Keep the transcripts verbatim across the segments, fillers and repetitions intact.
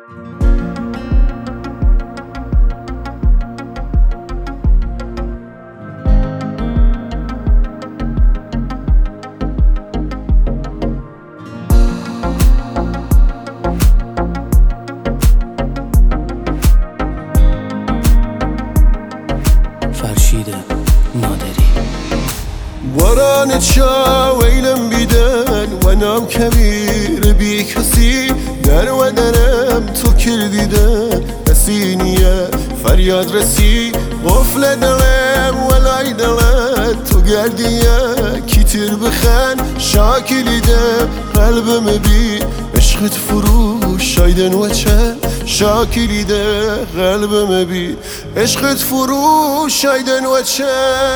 فرشید نادری باران چا ویلم بیدن و نام کبیر بی کسی در و درم تو کردیدن کسی نیه فریاد رسی قفل دلم ولای دلم تو گردیه کتیر بخن شاکلیده قلبم بی عشقت فروش شایدن و چه شاکلیده قلبم بی عشقت فروش شایدن و چه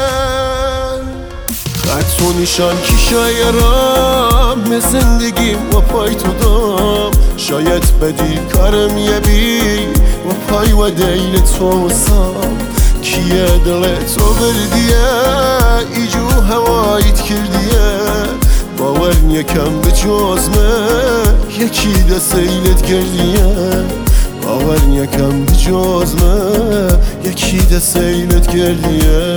خط و نشان کی شایرم به زندگیم و پای تو دام شاید بدی کارم یه بی و پای و دیل تو سام کیه دل تو بردیه ایجو هوایت کردیه باور یکم به جزمه یکی ده سیلت کردیه باور یکم به جزمه یکی ده سیلت کردیه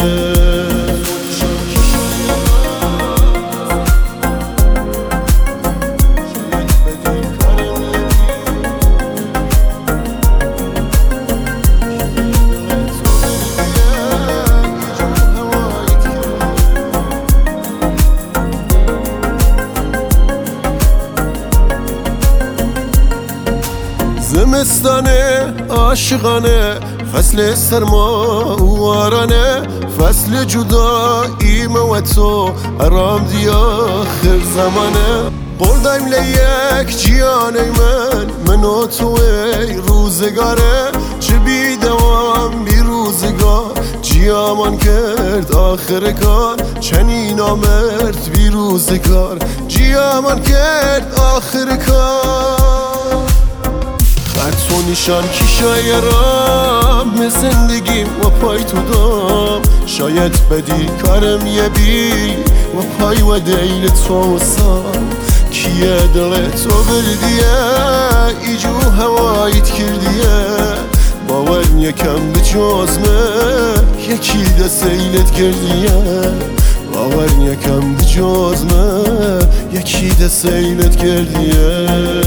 زمستانه عاشقانه فصل سرما وارانه فصل جداییم و تو آرام دی آخر زمانه قول دایم لیک جیانه من من و تو ای روزگاره چه بی دوام بی روزگار جیامان کرد آخر کار چنین آمرد بی روزگار جیامان کرد آخر کار خط و نشان کی شایرم به زندگیم و پای تو دام شاید بدی کارم یه بی و پای و دیل تو سام کیه دل تو بردیه ایجو هوایت کردیه باور یکم به جزمه یکی ده سیلت کردیه باور یکم به جزمه یکی ده سیلت کردیه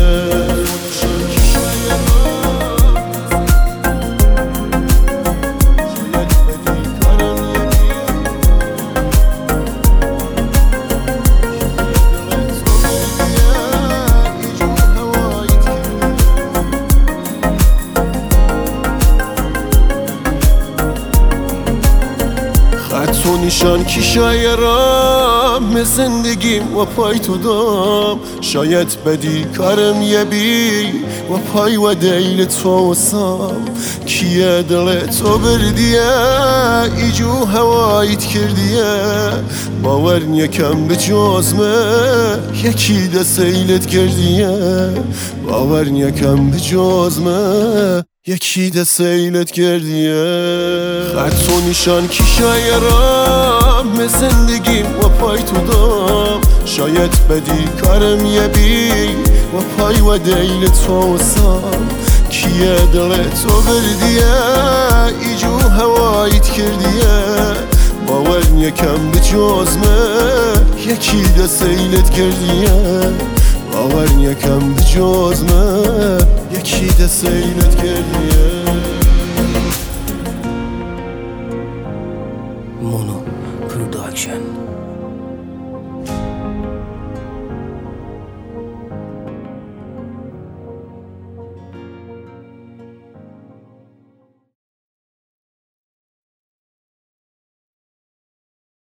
خط و نشان کی شایرم به زندگیم و پای تو دام شاید بدی کارم یه بی و پای و دیل تو سام کیه دل تو بردیه ایجو هوایت کردیه باور یکم به جزمه یکی ده سیلت کردیه باور یکم به جزمه یکی ده سیلت کردیه خط و نشان کی شایرم به زندگیم و پای تو دام شاید بدی کارم یه بی و پای و دیل تو سام کیه دل تو بردیه ایجو هوایت کردیه باور یکم به جزمه یکی ده سیلت کردیه باور یکم به جزمه یکی ده سیلت کردیه مونو پروداکشن.